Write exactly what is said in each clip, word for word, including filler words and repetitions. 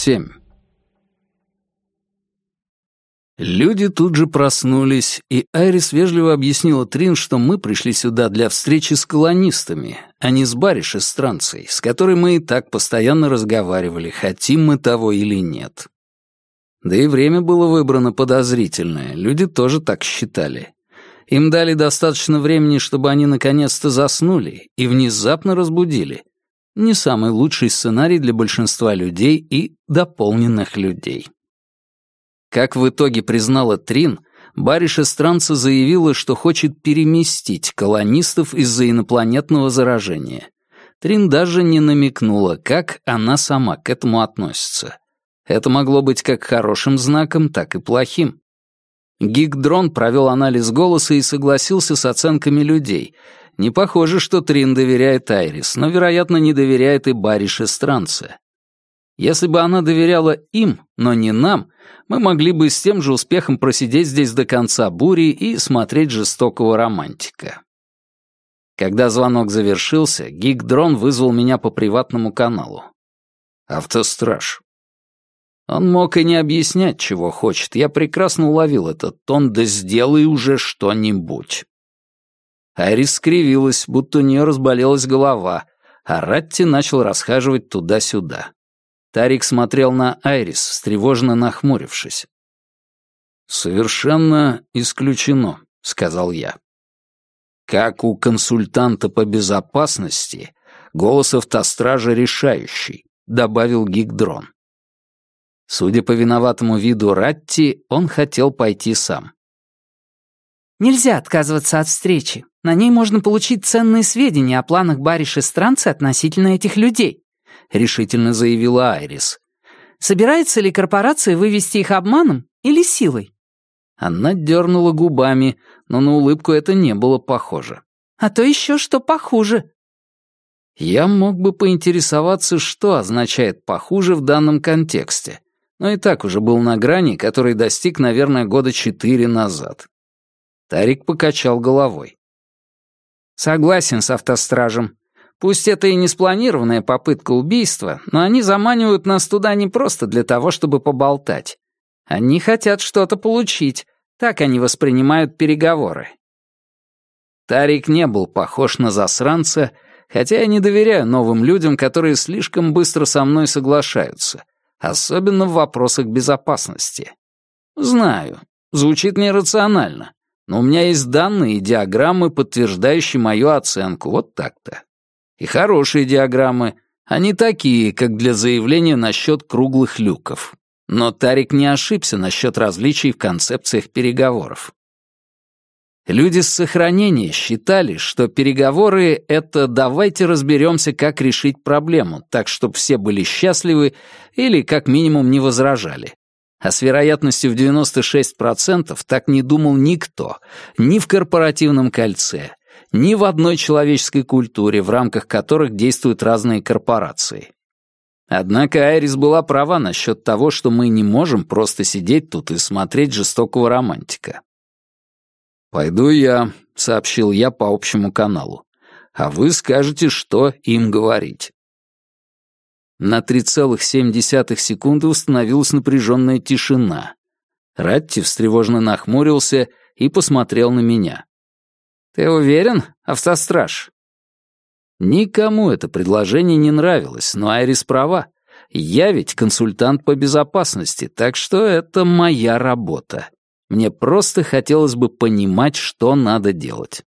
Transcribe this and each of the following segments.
семь. Люди тут же проснулись, и Айрис вежливо объяснила Трин, что мы пришли сюда для встречи с колонистами, а не с бариш-эстранцей, с которой мы и так постоянно разговаривали, хотим мы того или нет. Да и время было выбрано подозрительное, люди тоже так считали. Им дали достаточно времени, чтобы они наконец-то заснули и внезапно разбудили. Не самый лучший сценарий для большинства людей и дополненных людей. Как в итоге признала Трин, бариш-эстранца заявила, что хочет переместить колонистов из-за инопланетного заражения. Трин даже не намекнула, как она сама к этому относится. Это могло быть как хорошим знаком, так и плохим. Гигдрон провел анализ голоса и согласился с оценками людей. Не похоже, что Трин доверяет Айрис, но, вероятно, не доверяет и бариш-эстранце. Если бы она доверяла им, но не нам, мы могли бы с тем же успехом просидеть здесь до конца бури и смотреть жестокого романтика. Когда звонок завершился, Гигдрон вызвал меня по приватному каналу. «Автостраж». Он мог и не объяснять, чего хочет. Я прекрасно уловил этот тон, да сделай уже что-нибудь. Айрис скривилась, будто у нее разболелась голова, а Ратти начал расхаживать туда-сюда. Тарик смотрел на Айрис, встревоженно нахмурившись. «Совершенно исключено», — сказал я. Как у консультанта по безопасности, голос автостража решающий, добавил Гигдрон. Судя по виноватому виду Ратти, он хотел пойти сам. «Нельзя отказываться от встречи. На ней можно получить ценные сведения о планах бариш-эстранцы относительно этих людей», — решительно заявила Айрис. «Собирается ли корпорация вывести их обманом или силой?» Она дернула губами, но на улыбку это не было похоже. «А то еще что похуже». Я мог бы поинтересоваться, что означает «похуже» в данном контексте, но и так уже был на грани, который достиг, наверное, года четыре назад. Тарик покачал головой. «Согласен с автостражем. Пусть это и не спланированная попытка убийства, но они заманивают нас туда не просто для того, чтобы поболтать. Они хотят что-то получить, так они воспринимают переговоры». Тарик не был похож на засранца, хотя я не доверяю новым людям, которые слишком быстро со мной соглашаются, особенно в вопросах безопасности. Знаю, звучит нерационально, но у меня есть данные и диаграммы, подтверждающие мою оценку, вот так-то. И хорошие диаграммы, а не такие, как для заявления насчет круглых люков. Но Тарик не ошибся насчет различий в концепциях переговоров. Люди с сохранения считали, что переговоры — это «давайте разберемся, как решить проблему, так, чтобы все были счастливы или, как минимум, не возражали». А с вероятностью в девяносто шесть процентов так не думал никто, ни в корпоративном кольце, ни в одной человеческой культуре, в рамках которых действуют разные корпорации. Однако Айрис была права насчет того, что мы не можем просто сидеть тут и смотреть жестокого романтика. «Пойду я», — сообщил я по общему каналу, «а вы скажете, что им говорить». На три целых семь десятых секунды установилась напряженная тишина. Ратти встревоженно нахмурился и посмотрел на меня. «Ты уверен, автостраж?» Никому это предложение не нравилось, но Айрис права. Я ведь консультант по безопасности, так что это моя работа. Мне просто хотелось бы понимать, что надо делать.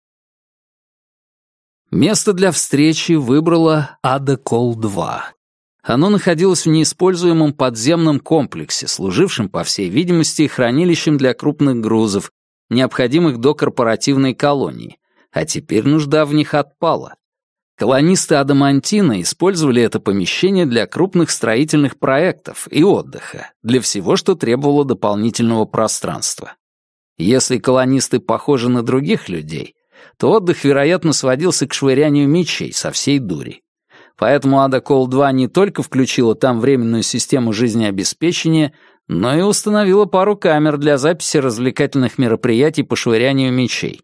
Место для встречи выбрала Адакол два. Оно находилось в неиспользуемом подземном комплексе, служившем, по всей видимости, хранилищем для крупных грузов, необходимых до корпоративной колонии, а теперь нужда в них отпала. Колонисты Адамантина использовали это помещение для крупных строительных проектов и отдыха, для всего, что требовало дополнительного пространства. Если колонисты похожи на других людей, то отдых, вероятно, сводился к швырянию мечей со всей дури. Поэтому Адакол два не только включила там временную систему жизнеобеспечения, но и установила пару камер для записи развлекательных мероприятий по швырянию мечей.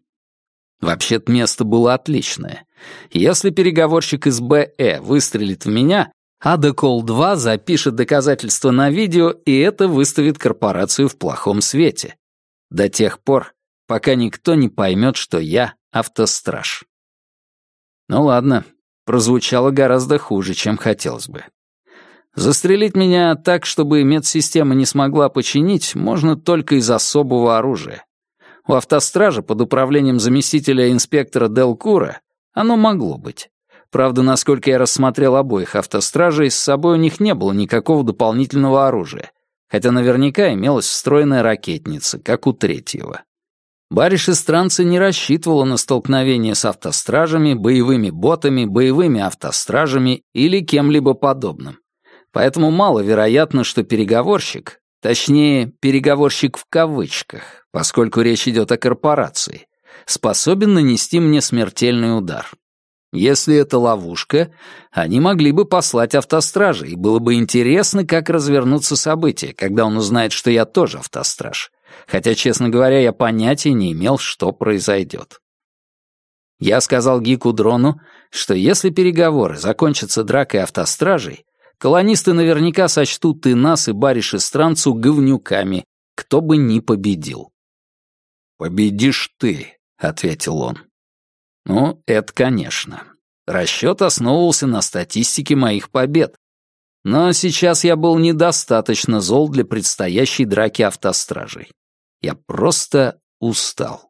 Вообще-то место было отличное. Если переговорщик из БЭ выстрелит в меня, Адакол два запишет доказательства на видео, и это выставит корпорацию в плохом свете. До тех пор, пока никто не поймет, что я автостраж. Ну ладно, прозвучало гораздо хуже, чем хотелось бы. Застрелить меня так, чтобы медсистема не смогла починить, можно только из особого оружия. У автостража под управлением заместителя инспектора Делкура оно могло быть. Правда, насколько я рассмотрел обоих автостражей, с собой у них не было никакого дополнительного оружия, хотя наверняка имелась встроенная ракетница, как у третьего. Бариш Истранца не рассчитывала на столкновение с автостражами, боевыми ботами, боевыми автостражами или кем-либо подобным. Поэтому маловероятно, что переговорщик, точнее, переговорщик в кавычках, поскольку речь идет о корпорации, способен нанести мне смертельный удар. Если это ловушка, они могли бы послать автостража, и было бы интересно, как развернутся события, когда он узнает, что я тоже автостраж. Хотя, честно говоря, я понятия не имел, что произойдет. Я сказал Гику-дрону, что если переговоры закончатся дракой автостражей, колонисты наверняка сочтут и нас, и Бариш Истранцу говнюками, кто бы ни победил. «Победишь ты», — ответил он. Ну, это конечно. Расчет основывался на статистике моих побед. Но сейчас я был недостаточно зол для предстоящей драки автостражей. Я просто устал.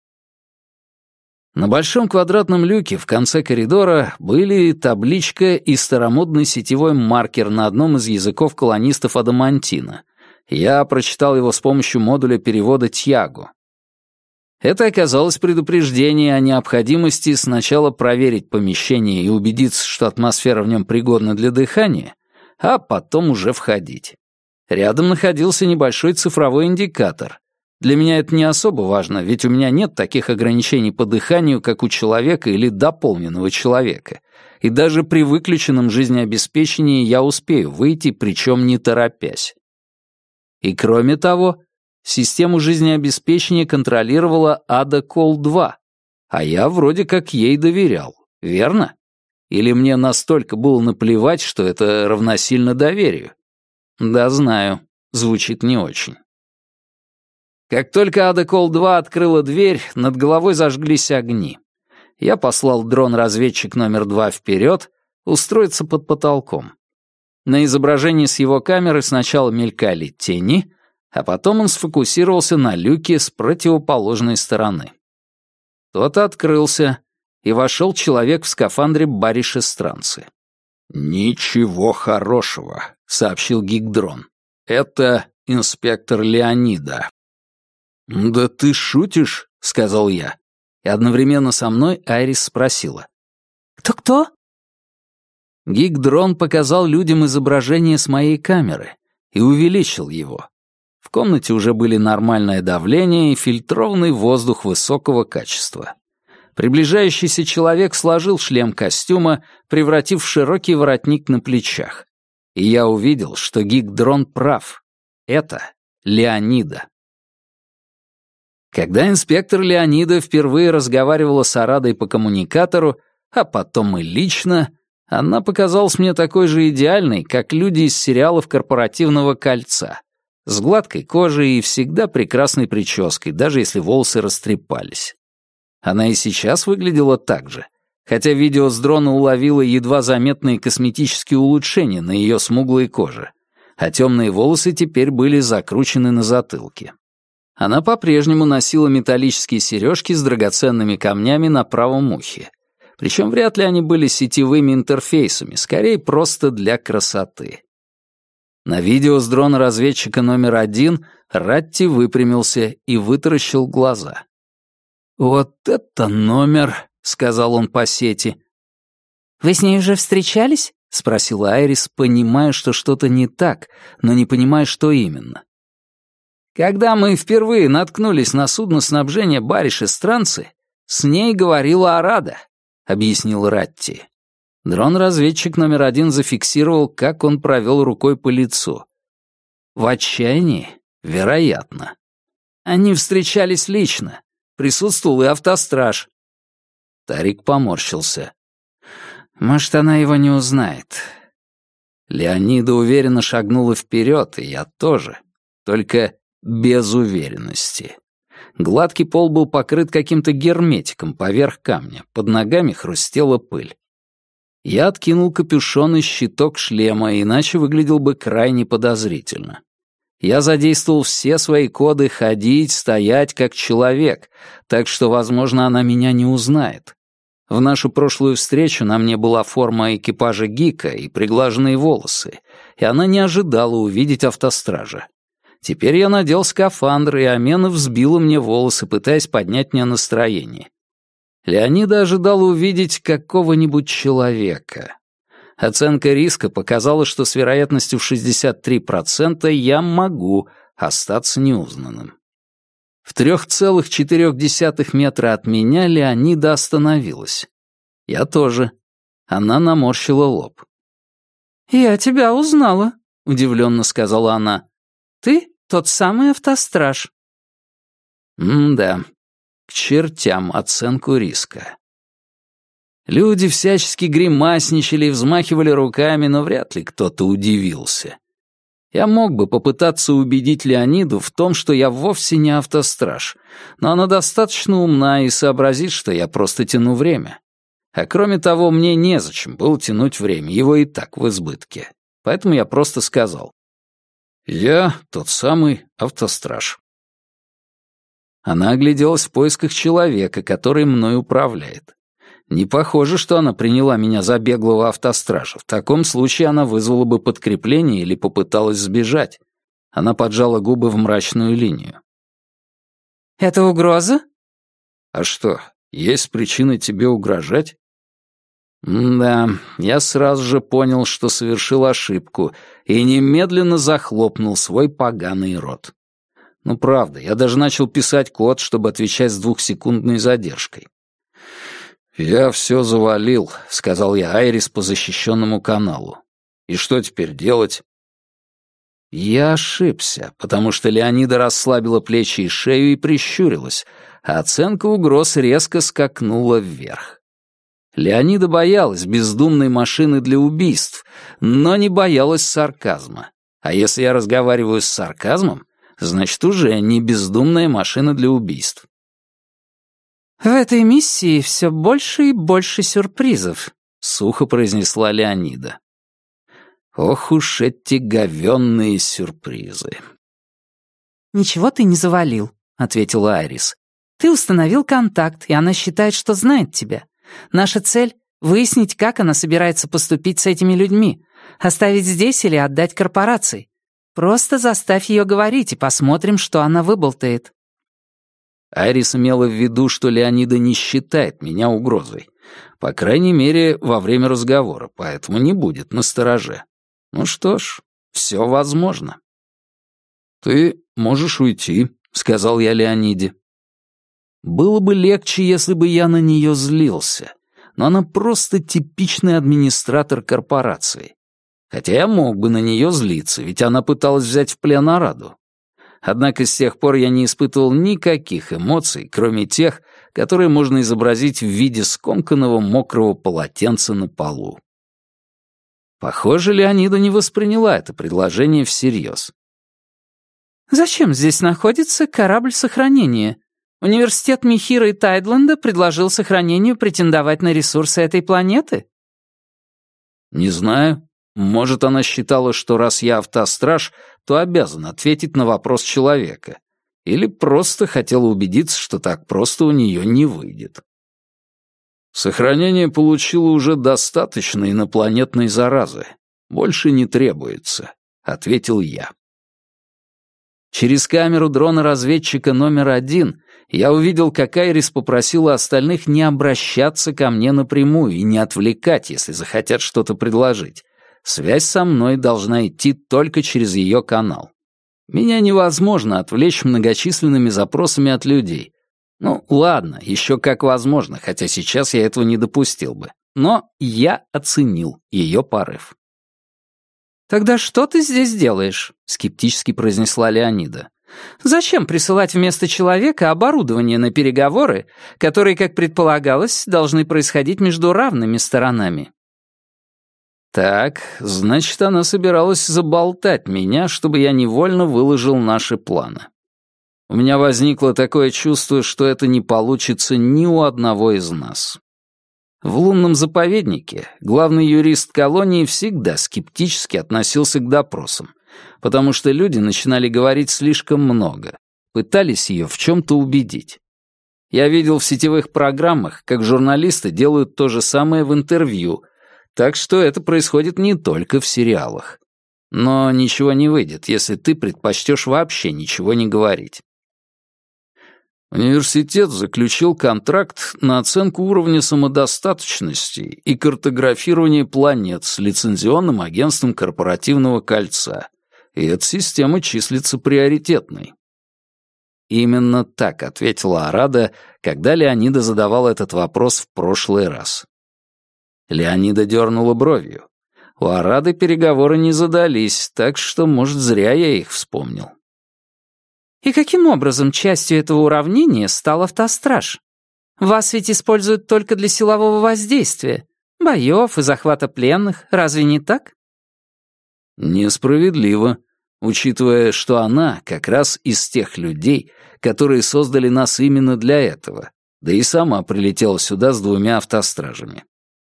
На большом квадратном люке в конце коридора были табличка и старомодный сетевой маркер на одном из языков колонистов Адамантина. Я прочитал его с помощью модуля перевода Тьяго. Это оказалось предупреждение о необходимости сначала проверить помещение и убедиться, что атмосфера в нем пригодна для дыхания, а потом уже входить. Рядом находился небольшой цифровой индикатор. Для меня это не особо важно, ведь у меня нет таких ограничений по дыханию, как у человека или дополненного человека. И даже при выключенном жизнеобеспечении я успею выйти, причем не торопясь. И кроме того, систему жизнеобеспечения контролировала Адакол два, а я вроде как ей доверял, верно? Или мне настолько было наплевать, что это равносильно доверию? Да, знаю, звучит не очень. Как только Адакол два открыла дверь, над головой зажглись огни. Я послал дрон-разведчик номер два вперед, устроиться под потолком. На изображении с его камеры сначала мелькали тени, а потом он сфокусировался на люке с противоположной стороны. Тот открылся, и вошел человек в скафандре Бариш Истранцы. «Ничего хорошего», — сообщил гик-дрон. «Это инспектор Леонида». «Да ты шутишь?» — сказал я. И одновременно со мной Айрис спросила. «Кто-кто?» Гик-дрон показал людям изображение с моей камеры и увеличил его. В комнате уже были нормальное давление и фильтрованный воздух высокого качества. Приближающийся человек сложил шлем костюма, превратив в широкий воротник на плечах. И я увидел, что гик-дрон прав. Это Леонида. Когда инспектор Леонида впервые разговаривала с Арадой по коммуникатору, а потом и лично, она показалась мне такой же идеальной, как люди из сериалов «Корпоративного кольца», с гладкой кожей и всегда прекрасной прической, даже если волосы растрепались. Она и сейчас выглядела так же, хотя видео с дрона уловило едва заметные косметические улучшения на ее смуглой коже, а темные волосы теперь были закручены на затылке. Она по-прежнему носила металлические сережки с драгоценными камнями на правом ухе. Причем вряд ли они были сетевыми интерфейсами, скорее просто для красоты. На видео с дрона разведчика номер один Ратти выпрямился и вытаращил глаза. «Вот это номер», — сказал он по сети. «Вы с ней уже встречались?» — спросила Айрис, понимая, что что-то не так, но не понимая, что именно. «Когда мы впервые наткнулись на судно снабжения Бариш Истранцы, с ней говорила Арада», — объяснил Ратти. Дрон-разведчик номер один зафиксировал, как он провел рукой по лицу. В отчаянии? Вероятно. Они встречались лично. Присутствовал и автостраж. Тарик поморщился. Может, она его не узнает. Леонида уверенно шагнула вперед, и я тоже, только без уверенности. Гладкий пол был покрыт каким-то герметиком поверх камня, под ногами хрустела пыль. Я откинул капюшон и щиток шлема, иначе выглядел бы крайне подозрительно. Я задействовал все свои коды ходить, стоять как человек, так что, возможно, она меня не узнает. В нашу прошлую встречу на мне была форма экипажа Гика и приглаженные волосы, и она не ожидала увидеть автостража. Теперь я надел скафандр, и Амена взбила мне волосы, пытаясь поднять мне настроение. Леонида ожидала увидеть какого-нибудь человека. Оценка риска показала, что с вероятностью в шестьдесят три процента я могу остаться неузнанным. В трех целых четырех десятых метра от меня Леонида остановилась. Я тоже. Она наморщила лоб. «Я тебя узнала», — удивленно сказала она. «Ты тот самый автостраж». М-да, к чертям оценку риска. Люди всячески гримасничали и взмахивали руками, но вряд ли кто-то удивился. Я мог бы попытаться убедить Леониду в том, что я вовсе не автостраж, но она достаточно умна и сообразит, что я просто тяну время. А кроме того, мне незачем было тянуть время, его и так в избытке. Поэтому я просто сказал: «Я тот самый автостраж». Она огляделась в поисках человека, который мной управляет. Не похоже, что она приняла меня за беглого автостража. В таком случае она вызвала бы подкрепление или попыталась сбежать. Она поджала губы в мрачную линию. «Это угроза?» «А что, есть причины тебе угрожать?» Да, я сразу же понял, что совершил ошибку, и немедленно захлопнул свой поганый рот. Ну правда, я даже начал писать код, чтобы отвечать с двухсекундной задержкой. «Я все завалил», — сказал я Айрис по защищенному каналу. «И что теперь делать?» Я ошибся, потому что Леонида расслабила плечи и шею и прищурилась, а оценка угроз резко скакнула вверх. Леонида боялась бездумной машины для убийств, но не боялась сарказма. А если я разговариваю с сарказмом, значит, уже не бездумная машина для убийств. «В этой миссии все больше и больше сюрпризов», — сухо произнесла Леонида. Ох уж эти говенные сюрпризы. «Ничего ты не завалил», — ответила Айрис. «Ты установил контакт, и она считает, что знает тебя. Наша цель — выяснить, как она собирается поступить с этими людьми, оставить здесь или отдать корпорации. Просто заставь ее говорить, и посмотрим, что она выболтает». Айрис имела в виду, что Леонида не считает меня угрозой. По крайней мере, во время разговора, поэтому не будет настороже. Ну что ж, все возможно. «Ты можешь уйти», — сказал я Леониде. Было бы легче, если бы я на нее злился, но она просто типичный администратор корпорации. Хотя я мог бы на нее злиться, ведь она пыталась взять в плен Араду. Однако с тех пор я не испытывал никаких эмоций, кроме тех, которые можно изобразить в виде скомканного мокрого полотенца на полу. Похоже, Леонида не восприняла это предложение всерьез. «Зачем здесь находится корабль сохранения? Университет Михира и Тайдленда предложил сохранению претендовать на ресурсы этой планеты?» «Не знаю. Может, она считала, что раз я автостраж, то обязан ответить на вопрос человека. Или просто хотела убедиться, что так просто у нее не выйдет. Сохранение получило уже достаточно инопланетной заразы. Больше не требуется», — ответил я. Через камеру дрона-разведчика номер один я увидел, как Айрис попросила остальных не обращаться ко мне напрямую и не отвлекать, если захотят что-то предложить. Связь со мной должна идти только через ее канал. Меня невозможно отвлечь многочисленными запросами от людей. Ну, ладно, еще как возможно, хотя сейчас я этого не допустил бы. Но я оценил ее порыв. «Тогда что ты здесь делаешь?» — скептически произнесла Леонида. «Зачем присылать вместо человека оборудование на переговоры, которые, как предполагалось, должны происходить между равными сторонами?» Так, значит, она собиралась заболтать меня, чтобы я невольно выложил наши планы. У меня возникло такое чувство, что это не получится ни у одного из нас. В лунном заповеднике главный юрист колонии всегда скептически относился к допросам, потому что люди начинали говорить слишком много, пытались ее в чем-то убедить. Я видел в сетевых программах, как журналисты делают то же самое в интервью, так что это происходит не только в сериалах. Но ничего не выйдет, если ты предпочтешь вообще ничего не говорить. Университет заключил контракт на оценку уровня самодостаточности и картографирование планет с лицензионным агентством корпоративного кольца, и эта система числится приоритетной. Именно так ответила Арада, когда Леонида задавал этот вопрос в прошлый раз. Леонида дернула бровью. У Арады переговоры не задались, так что, может, зря я их вспомнил. И каким образом частью этого уравнения стал автостраж? Вас ведь используют только для силового воздействия, боев и захвата пленных, разве не так? Несправедливо, учитывая, что она как раз из тех людей, которые создали нас именно для этого, да и сама прилетела сюда с двумя автостражами.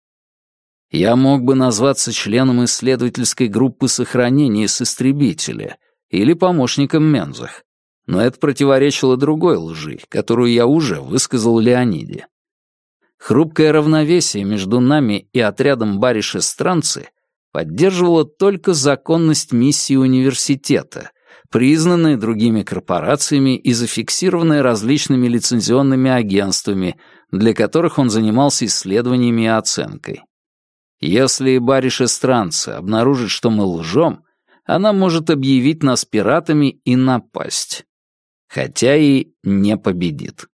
Я мог бы назваться членом исследовательской группы сохранения с истребителя или помощником Мензах, но это противоречило другой лжи, которую я уже высказал Леониде. Хрупкое равновесие между нами и отрядом бариш-эстранцы поддерживала только законность миссии университета, признанная другими корпорациями и зафиксированная различными лицензионными агентствами, для которых он занимался исследованиями и оценкой. Если бариш-эстранцы обнаружит, что мы лжем, она может объявить нас пиратами и напасть. Хотя и не победит.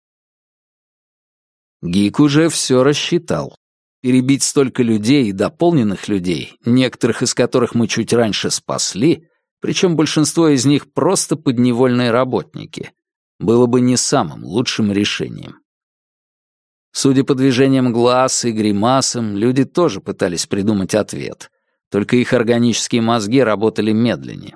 Гик уже все рассчитал. Перебить столько людей и дополненных людей, некоторых из которых мы чуть раньше спасли, причем большинство из них просто подневольные работники, было бы не самым лучшим решением. Судя по движениям глаз и гримасам, люди тоже пытались придумать ответ, только их органические мозги работали медленнее.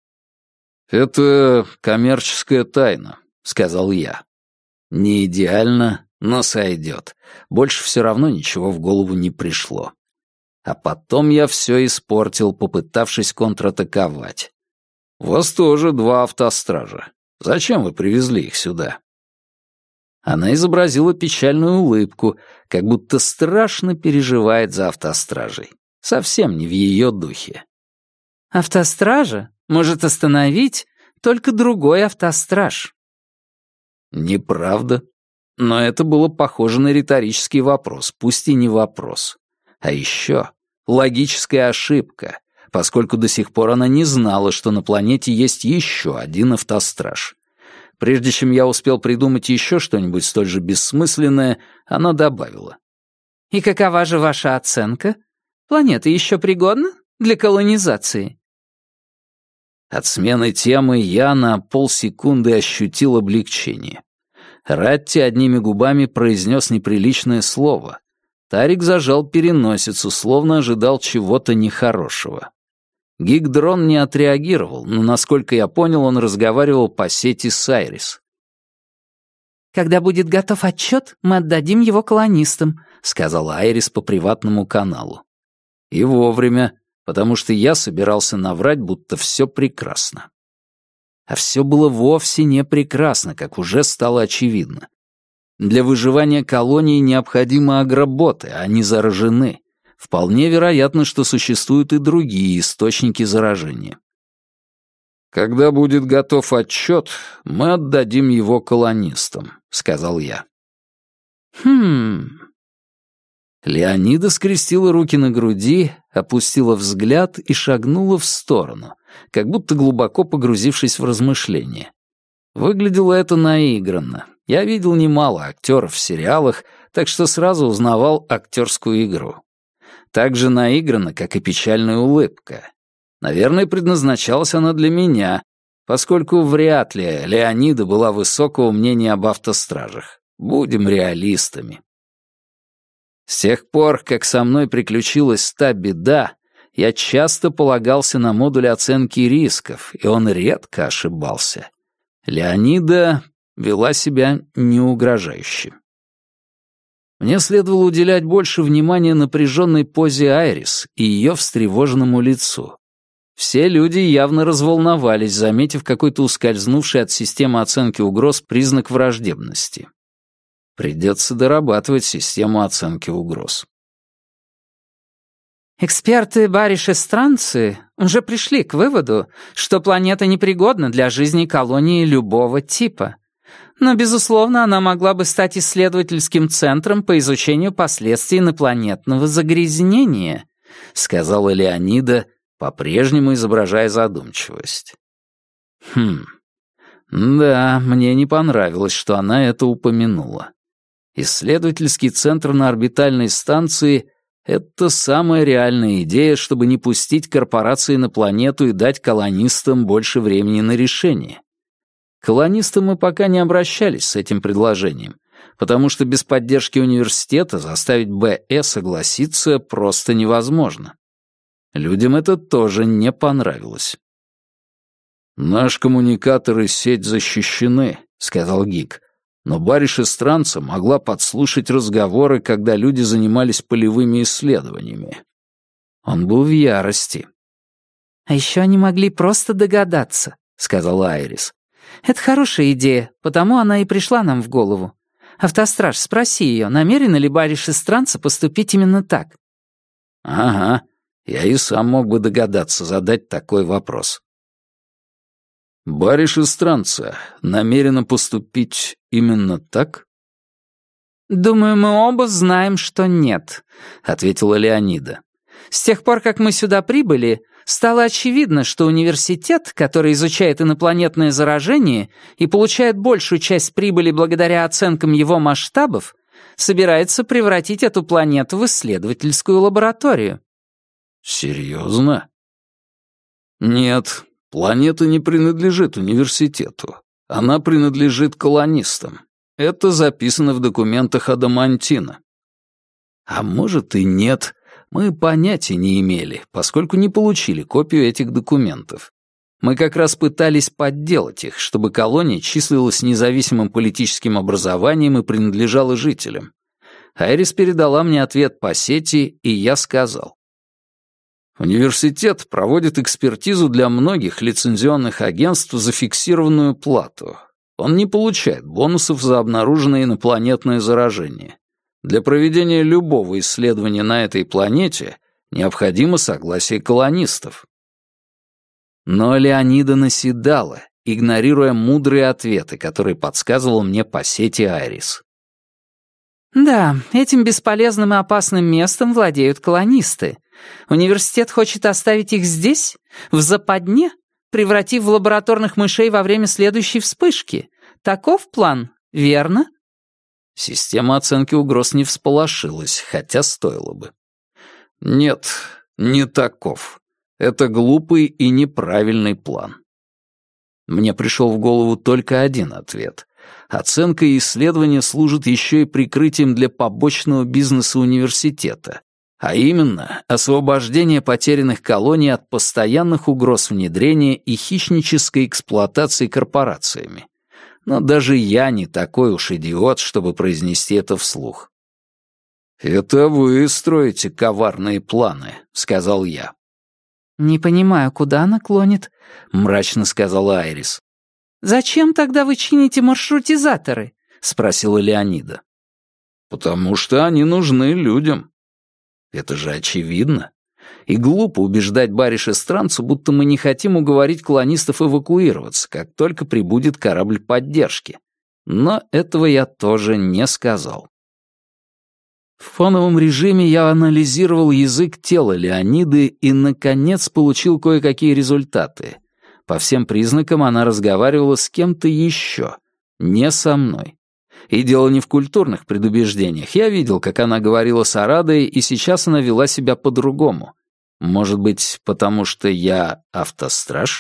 «Это коммерческая тайна», — сказал я. «Не идеально, но сойдет. Больше все равно ничего в голову не пришло. А потом я все испортил, попытавшись контратаковать. У вас тоже два автостража. Зачем вы привезли их сюда?» Она изобразила печальную улыбку, как будто страшно переживает за автостражей. Совсем не в ее духе. «Автостража может остановить только другой автостраж». Неправда. Но это было похоже на риторический вопрос, пусть и не вопрос. А еще логическая ошибка, поскольку до сих пор она не знала, что на планете есть еще один автостраж. Прежде чем я успел придумать еще что-нибудь столь же бессмысленное, она добавила. «И какова же ваша оценка? Планета еще пригодна для колонизации?» От смены темы я на полсекунды ощутил облегчение. Ратти одними губами произнес неприличное слово. Тарик зажал переносицу, словно ожидал чего-то нехорошего. Гигдрон не отреагировал, но, насколько я понял, он разговаривал по сети с Айрис. «Когда будет готов отчет, мы отдадим его колонистам», — сказала Айрис по приватному каналу. И вовремя, потому что я собирался наврать, будто все прекрасно. А все было вовсе не прекрасно, как уже стало очевидно. Для выживания колонии необходимы агроботы, они заражены. Вполне вероятно, что существуют и другие источники заражения. «Когда будет готов отчет, мы отдадим его колонистам», — сказал я. «Хм...» Леонида скрестила руки на груди, опустила взгляд и шагнула в сторону, как будто глубоко погрузившись в размышления. Выглядело это наигранно. Я видел немало актеров в сериалах, так что сразу узнавал актерскую игру. Так же наигранно, как и печальная улыбка. Наверное, предназначалась она для меня, поскольку вряд ли Леонида была высокого мнения об автостражах. Будем реалистами. С тех пор, как со мной приключилась та беда, Я часто полагался на модуль оценки рисков, и он редко ошибался. Леонида вела себя неугрожающе. Мне следовало уделять больше внимания напряженной позе Айрис и ее встревоженному лицу. Все люди явно разволновались, заметив какой-то ускользнувший от системы оценки угроз признак враждебности. Придется дорабатывать систему оценки угроз. Эксперты Бариш-Эстранцы уже пришли к выводу, что планета непригодна для жизни колонии любого типа. Но, безусловно, она могла бы стать исследовательским центром по изучению последствий инопланетного загрязнения, сказала Леонида, по-прежнему изображая задумчивость. Хм, да, мне не понравилось, что она это упомянула. Исследовательский центр на орбитальной станции — это самая реальная идея, чтобы не пустить корпорации на планету и дать колонистам больше времени на решение. Колонисты мы пока не обращались с этим предложением, потому что без поддержки университета заставить БЭ согласиться просто невозможно. Людям это тоже не понравилось. «Наш коммуникатор и сеть защищены», — сказал Гик, «но Бариш-Эстранца могла подслушать разговоры, когда люди занимались полевыми исследованиями». Он был в ярости. «А еще они могли просто догадаться», — сказала Айрис. «Это хорошая идея, потому она и пришла нам в голову. Автостраж, спроси ее, намерена ли Бариш-Эстранца поступить именно так?» «Ага, я и сам мог бы догадаться задать такой вопрос». «Бариш-Эстранца намерена поступить именно так?» «Думаю, мы оба знаем, что нет», — ответила Леонида. «С тех пор, как мы сюда прибыли, стало очевидно, что университет, который изучает инопланетное заражение и получает большую часть прибыли благодаря оценкам его масштабов, собирается превратить эту планету в исследовательскую лабораторию». «Серьезно?» «Нет, планета не принадлежит университету. Она принадлежит колонистам. Это записано в документах Адамантина». «А может и нет. Мы понятия не имели, поскольку не получили копию этих документов. Мы как раз пытались подделать их, чтобы колония числилась независимым политическим образованием и принадлежала жителям. Айрис передала мне ответ по сети, и я сказал: университет проводит экспертизу для многих лицензионных агентств за фиксированную плату. Он не получает бонусов за обнаруженное инопланетное заражение. Для проведения любого исследования на этой планете необходимо согласие колонистов». Но Леонида наседала, игнорируя мудрые ответы, которые подсказывал мне по сети Айрис. «Да, этим бесполезным и опасным местом владеют колонисты. Университет хочет оставить их здесь, в западне, превратив в лабораторных мышей во время следующей вспышки. Таков план, верно?» Система оценки угроз не всполошилась, хотя стоило бы. «Нет, не таков. Это глупый и неправильный план». Мне пришел в голову только один ответ. Оценка и исследование служат еще и прикрытием для побочного бизнеса университета, а именно освобождение потерянных колоний от постоянных угроз внедрения и хищнической эксплуатации корпорациями. Но даже я не такой уж идиот, чтобы произнести это вслух. «Это вы строите коварные планы», — сказал я. «Не понимаю, куда она клонит», — мрачно сказала Айрис. «Зачем тогда вы чините маршрутизаторы?» — спросила Леонида. «Потому что они нужны людям. Это же очевидно. И глупо убеждать Бариш-Эстранцу, будто мы не хотим уговорить колонистов эвакуироваться, как только прибудет корабль поддержки. Но этого я тоже не сказал». В фоновом режиме я анализировал язык тела Леониды и, наконец, получил кое-какие результаты. По всем признакам она разговаривала с кем-то еще, не со мной. И дело не в культурных предубеждениях. Я видел, как она говорила с Арадой, и сейчас она вела себя по-другому. Может быть, потому что я автостраж?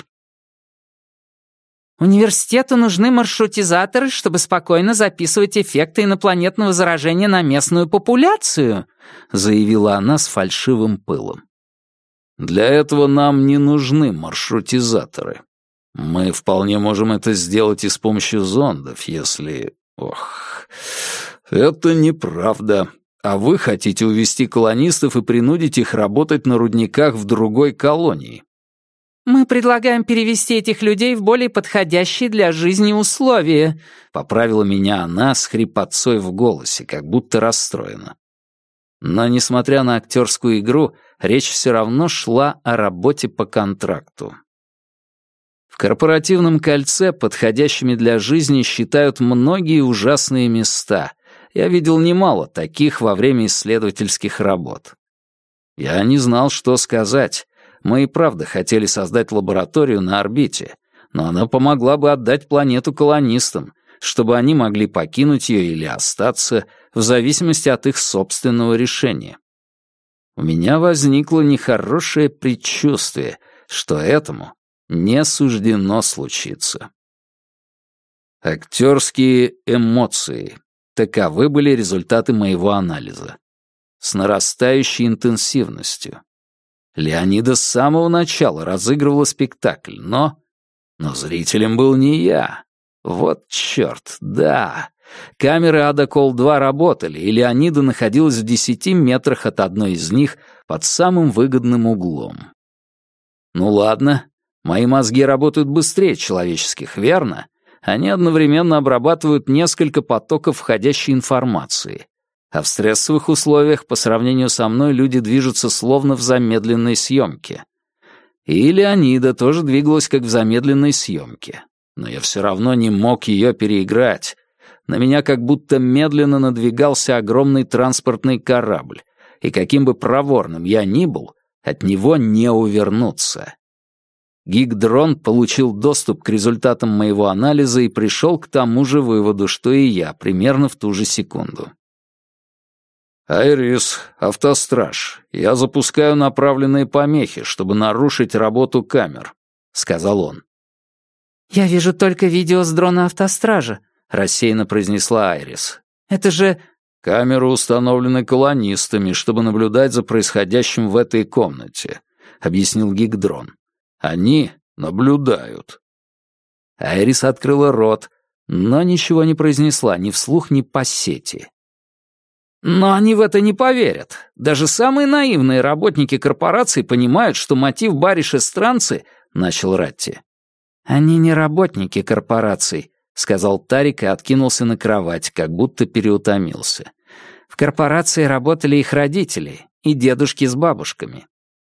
«Университету нужны маршрутизаторы, чтобы спокойно записывать эффекты инопланетного заражения на местную популяцию», заявила она с фальшивым пылом. Для этого нам не нужны маршрутизаторы. Мы вполне можем это сделать и с помощью зондов, если... Ох, это неправда. А вы хотите увести колонистов и принудить их работать на рудниках в другой колонии. «Мы предлагаем перевести этих людей в более подходящие для жизни условия», — поправила меня она с хрипотцой в голосе, как будто расстроена. Но, несмотря на актерскую игру, речь все равно шла о работе по контракту. В корпоративном кольце подходящими для жизни считают многие ужасные места. Я видел немало таких во время исследовательских работ. Я не знал, что сказать. Мы и правда хотели создать лабораторию на орбите, но она помогла бы отдать планету колонистам, чтобы они могли покинуть ее или остаться, в зависимости от их собственного решения. У меня возникло нехорошее предчувствие, что этому не суждено случиться. Актерские эмоции. Таковы были результаты моего анализа. С нарастающей интенсивностью. Леонида с самого начала разыгрывала спектакль, но... Но зрителем был не я. Вот черт, да. Камеры Адакол два работали, и Леонида находилась в десяти метрах от одной из них под самым выгодным углом. Ну ладно, мои мозги работают быстрее человеческих, верно? Они одновременно обрабатывают несколько потоков входящей информации. А в стрессовых условиях по сравнению со мной люди движутся словно в замедленной съемке. И Леонида тоже двигалась как в замедленной съемке. Но я все равно не мог ее переиграть. На меня как будто медленно надвигался огромный транспортный корабль, и каким бы проворным я ни был, от него не увернуться. Гигдрон получил доступ к результатам моего анализа и пришел к тому же выводу, что и я, примерно в ту же секунду. «Айрис, автостраж, я запускаю направленные помехи, чтобы нарушить работу камер», — сказал он. «Я вижу только видео с дрона автостража», — рассеянно произнесла Айрис. «Это же...» «Камеры установлены колонистами, чтобы наблюдать за происходящим в этой комнате», — объяснил Гигдрон. «Они наблюдают». Айрис открыла рот, но ничего не произнесла ни вслух, ни по сети. «Но они в это не поверят. Даже самые наивные работники корпораций понимают, что мотив бариш-эстранцы...» — начал Ратти. «Они не работники корпораций», — сказал Тарик и откинулся на кровать, как будто переутомился. «В корпорации работали их родители и дедушки с бабушками».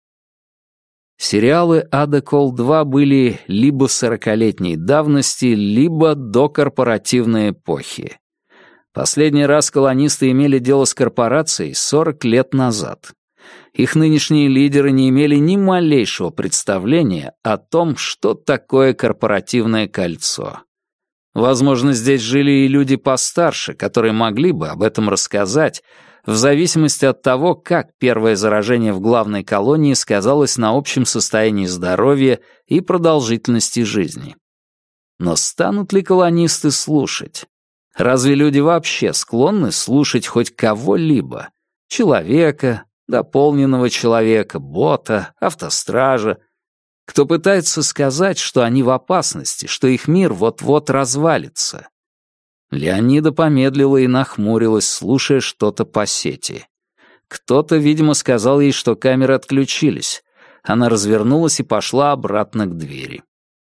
Сериалы Адакол два были либо сорокалетней давности, либо докорпоративной эпохи. Последний раз колонисты имели дело с корпорацией сорок лет назад. Их нынешние лидеры не имели ни малейшего представления о том, что такое корпоративное кольцо. Возможно, здесь жили и люди постарше, которые могли бы об этом рассказать, в зависимости от того, как первое заражение в главной колонии сказалось на общем состоянии здоровья и продолжительности жизни. Но станут ли колонисты слушать? Разве люди вообще склонны слушать хоть кого-либо? Человека, дополненного человека, бота, автостража, кто пытается сказать, что они в опасности, что их мир вот-вот развалится. Леонида помедлила и нахмурилась, слушая что-то по сети. Кто-то, видимо, сказал ей, что камеры отключились. Она развернулась и пошла обратно к двери.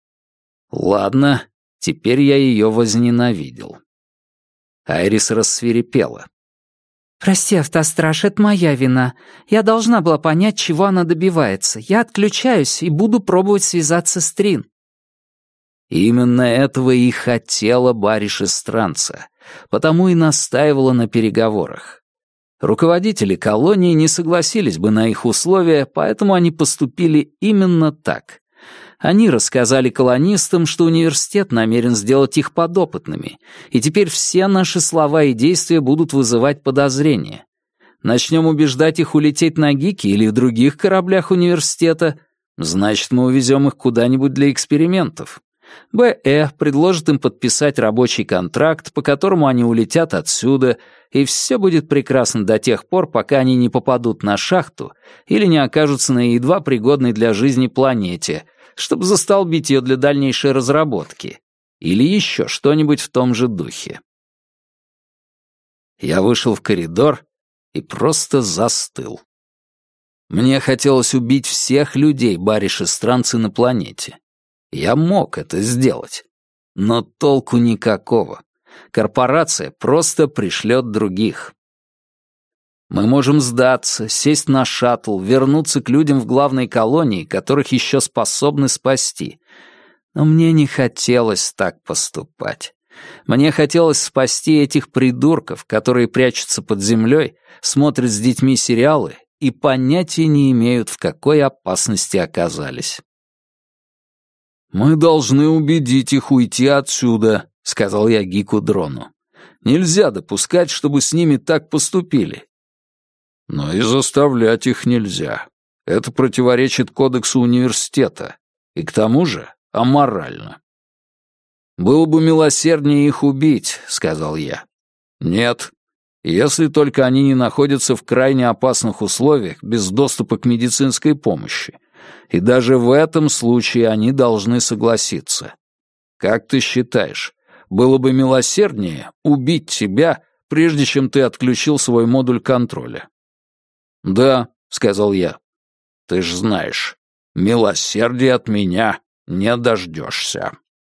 Ладно, теперь я ее возненавидел. Айрис рассвирепела. «Прости, автостраж, это моя вина. Я должна была понять, чего она добивается. Я отключаюсь и буду пробовать связаться с Трин». Именно этого и хотела бариш-эстранца, потому и настаивала на переговорах. Руководители колонии не согласились бы на их условия, поэтому они поступили именно так. Они рассказали колонистам, что университет намерен сделать их подопытными, и теперь все наши слова и действия будут вызывать подозрения. Начнем убеждать их улететь на Гики или в других кораблях университета, значит, мы увезем их куда-нибудь для экспериментов. БЭ предложит им подписать рабочий контракт, по которому они улетят отсюда, и все будет прекрасно до тех пор, пока они не попадут на шахту или не окажутся на едва пригодной для жизни планете, чтобы застолбить ее для дальнейшей разработки, или еще что-нибудь в том же духе. Я вышел в коридор и просто застыл. Мне хотелось убить всех людей, бариш-странцы на планете. Я мог это сделать. Но толку никакого. Корпорация просто пришлет других. Мы можем сдаться, сесть на шаттл, вернуться к людям в главной колонии, которых еще способны спасти. Но мне не хотелось так поступать. Мне хотелось спасти этих придурков, которые прячутся под землей, смотрят с детьми сериалы и понятия не имеют, в какой опасности оказались. «Мы должны убедить их уйти отсюда», — сказал я Гику Дрону. «Нельзя допускать, чтобы с ними так поступили». «Но и заставлять их нельзя. Это противоречит кодексу университета. И к тому же аморально». «Было бы милосерднее их убить», — сказал я. «Нет. Если только они не находятся в крайне опасных условиях, без доступа к медицинской помощи. И даже в этом случае они должны согласиться. Как ты считаешь, было бы милосерднее убить тебя, прежде чем ты отключил свой модуль контроля?» «Да», — сказал я. «Ты ж знаешь, милосердия от меня не дождешься».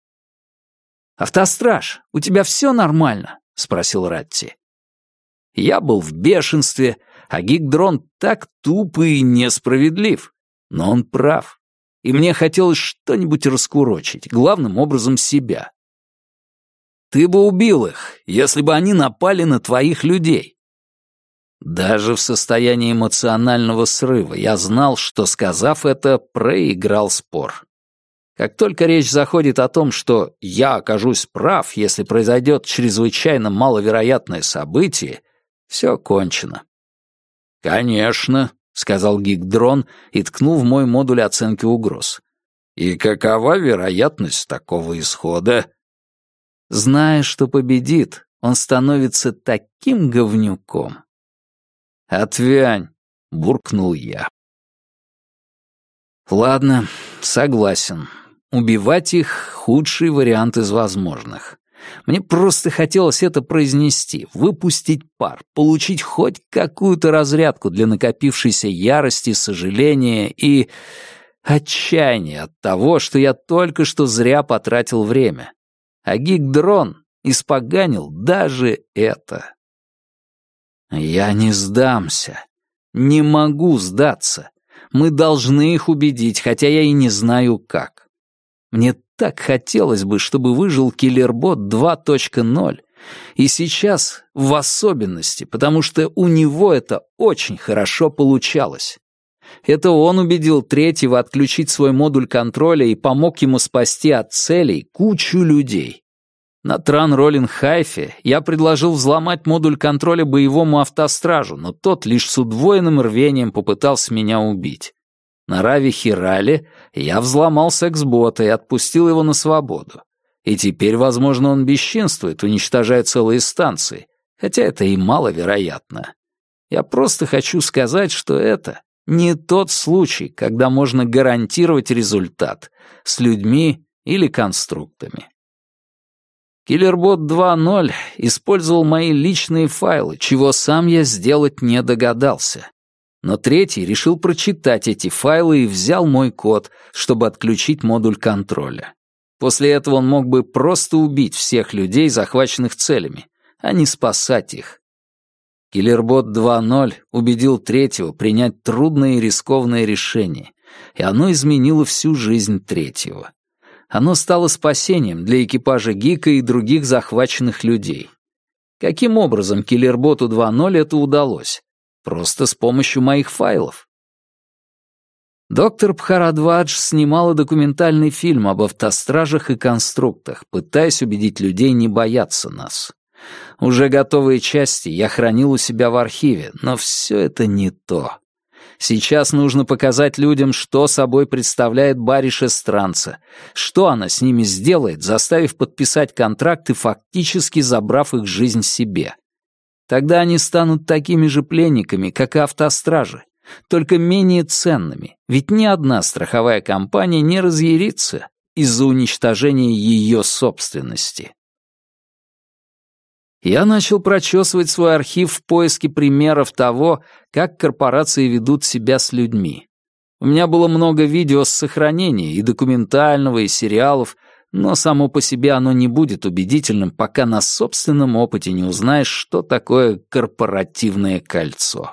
«Автостраж, у тебя все нормально?» — спросил Ратти. Я был в бешенстве, а Гик-дрон так тупый и несправедлив. Но он прав, и мне хотелось что-нибудь раскурочить, главным образом себя. «Ты бы убил их, если бы они напали на твоих людей». Даже в состоянии эмоционального срыва я знал, что, сказав это, проиграл спор. Как только речь заходит о том, что я окажусь прав, если произойдет чрезвычайно маловероятное событие, все кончено. «Конечно», — сказал Гик-дрон и ткнул в мой модуль оценки угроз. «И какова вероятность такого исхода?» Зная, что победит, он становится таким говнюком. «Отвянь», — буркнул я. «Ладно, согласен. Убивать их — худший вариант из возможных. Мне просто хотелось это произнести, выпустить пар, получить хоть какую-то разрядку для накопившейся ярости, сожаления и отчаяния от того, что я только что зря потратил время. А Гик-дрон испоганил даже это. Я не сдамся. Не могу сдаться. Мы должны их убедить, хотя я и не знаю как. Мне так хотелось бы, чтобы выжил Киллербот два точка ноль, и сейчас в особенности, потому что у него это очень хорошо получалось. Это он убедил третьего отключить свой модуль контроля и помог ему спасти от целей кучу людей. На Тран-Роллин-Хайфе я предложил взломать модуль контроля боевому автостражу, но тот лишь с удвоенным рвением попытался меня убить. На Рави-Хирале я взломал секс-бота и отпустил его на свободу. И теперь, возможно, он бесчинствует, уничтожая целые станции, хотя это и маловероятно. Я просто хочу сказать, что это не тот случай, когда можно гарантировать результат с людьми или конструктами. Киллербот два ноль использовал мои личные файлы, чего сам я сделать не догадался. Но третий решил прочитать эти файлы и взял мой код, чтобы отключить модуль контроля. После этого он мог бы просто убить всех людей, захваченных целями, а не спасать их. Киллербот два ноль убедил третьего принять трудное и рискованное решение, и оно изменило всю жизнь третьего. Оно стало спасением для экипажа Гика и других захваченных людей. Каким образом Киллерботу два ноль это удалось? Просто с помощью моих файлов. Доктор Бхарадвадж снимала документальный фильм об автостражах и конструктах, пытаясь убедить людей не бояться нас. Уже готовые части я хранил у себя в архиве, но все это не то. Сейчас нужно показать людям, что собой представляет Бариш Эстранца, что она с ними сделает, заставив подписать контракт и фактически забрав их жизнь себе. Тогда они станут такими же пленниками, как и автостражи, только менее ценными, ведь ни одна страховая компания не разъярится из-за уничтожения ее собственности. Я начал прочесывать свой архив в поиске примеров того, как корпорации ведут себя с людьми. У меня было много видео с сохранения, и документального, и сериалов, но само по себе оно не будет убедительным, пока на собственном опыте не узнаешь, что такое корпоративное кольцо.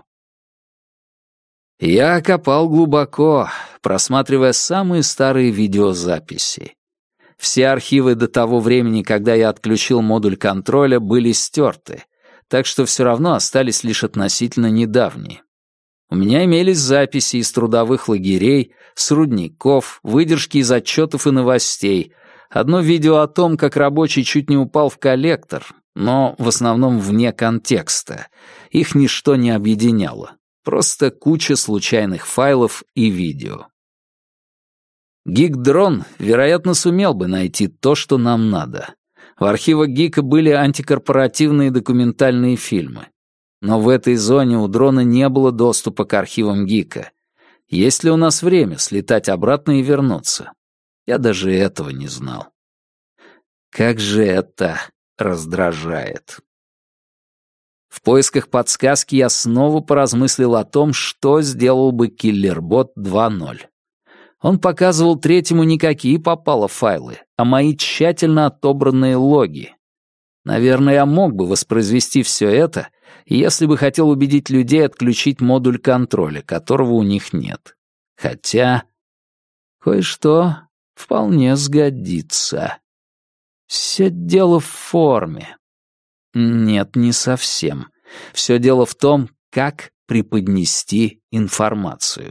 Я копал глубоко, просматривая самые старые видеозаписи. Все архивы до того времени, когда я отключил модуль контроля, были стерты, так что все равно остались лишь относительно недавние. У меня имелись записи из трудовых лагерей, с рудников, выдержки из отчетов и новостей, одно видео о том, как рабочий чуть не упал в коллектор, но в основном вне контекста. Их ничто не объединяло, просто куча случайных файлов и видео. Гик-дрон, вероятно, сумел бы найти то, что нам надо. В архивах Гика были антикорпоративные документальные фильмы. Но в этой зоне у дрона не было доступа к архивам Гика. Есть ли у нас время слетать обратно и вернуться? Я даже этого не знал. Как же это раздражает. В поисках подсказки я снова поразмыслил о том, что сделал бы Киллербот два ноль. Он показывал третьему не какие попало файлы, а мои тщательно отобранные логи. Наверное, я мог бы воспроизвести все это, если бы хотел убедить людей отключить модуль контроля, которого у них нет. Хотя кое-что вполне сгодится. Все дело в форме. Нет, не совсем. Все дело в том, как преподнести информацию.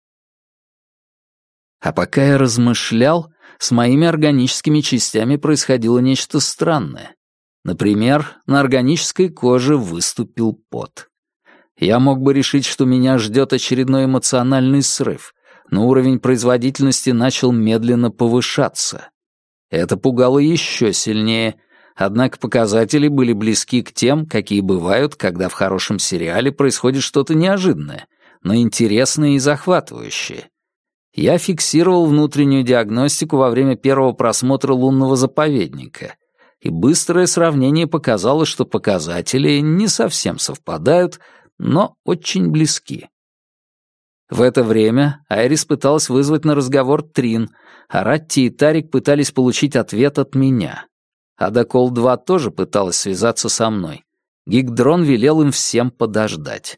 А пока я размышлял, с моими органическими частями происходило нечто странное. Например, на органической коже выступил пот. Я мог бы решить, что меня ждет очередной эмоциональный срыв, но уровень производительности начал медленно повышаться. Это пугало еще сильнее, однако показатели были близки к тем, какие бывают, когда в хорошем сериале происходит что-то неожиданное, но интересное и захватывающее. Я фиксировал внутреннюю диагностику во время первого просмотра лунного заповедника, и быстрое сравнение показало, что показатели не совсем совпадают, но очень близки. В это время Айрис пыталась вызвать на разговор Трин, а Ратти и Тарик пытались получить ответ от меня. Адакол два тоже пыталась связаться со мной. Гик-дрон велел им всем подождать.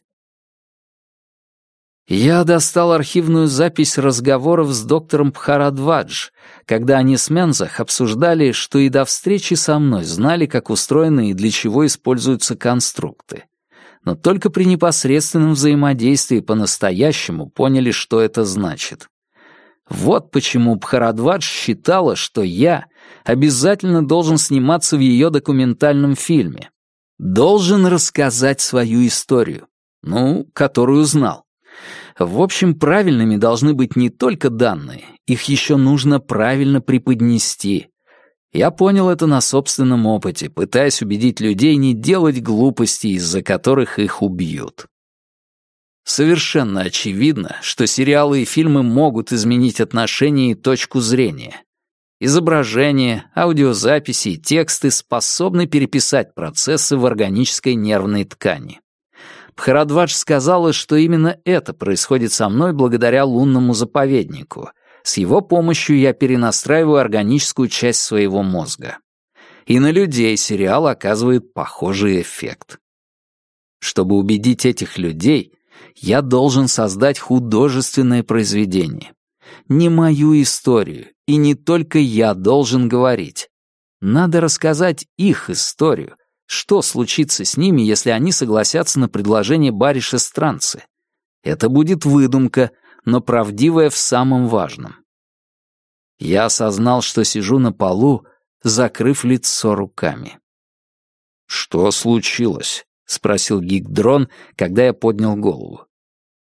Я достал архивную запись разговоров с доктором Бхарадвадж, когда они с Мензах обсуждали, что и до встречи со мной знали, как устроены и для чего используются конструкты. Но только при непосредственном взаимодействии по-настоящему поняли, что это значит. Вот почему Бхарадвадж считала, что я обязательно должен сниматься в ее документальном фильме. Должен рассказать свою историю, ну, которую знал. В общем, правильными должны быть не только данные, их еще нужно правильно преподнести. Я понял это на собственном опыте, пытаясь убедить людей не делать глупостей, из-за которых их убьют. Совершенно очевидно, что сериалы и фильмы могут изменить отношение и точку зрения. Изображения, аудиозаписи и тексты способны переписать процессы в органической нервной ткани. Бхарадвадж сказала, что именно это происходит со мной благодаря лунному заповеднику. С его помощью я перенастраиваю органическую часть своего мозга. И на людей сериал оказывает похожий эффект. Чтобы убедить этих людей, я должен создать художественное произведение. Не мою историю, и не только я должен говорить. Надо рассказать их историю. Что случится с ними, если они согласятся на предложение Бариш Эстранцы? Это будет выдумка, но правдивая в самом важном. Я осознал, что сижу на полу, закрыв лицо руками. «Что случилось?» — спросил Гик-дрон, когда я поднял голову.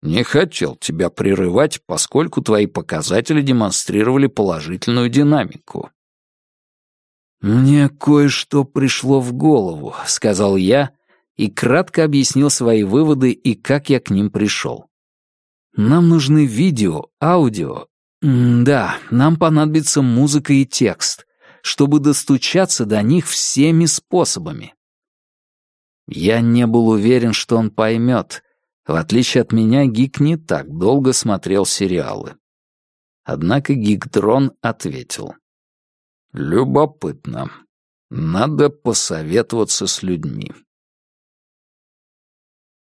Не хотел тебя прерывать, поскольку твои показатели демонстрировали положительную динамику. «Мне кое-что пришло в голову», — сказал я и кратко объяснил свои выводы и как я к ним пришел. «Нам нужны видео, аудио. М да, нам понадобится музыка и текст, чтобы достучаться до них всеми способами». Я не был уверен, что он поймет. В отличие от меня, Гик не так долго смотрел сериалы. Однако Гик-дрон ответил. «Любопытно. Надо посоветоваться с людьми».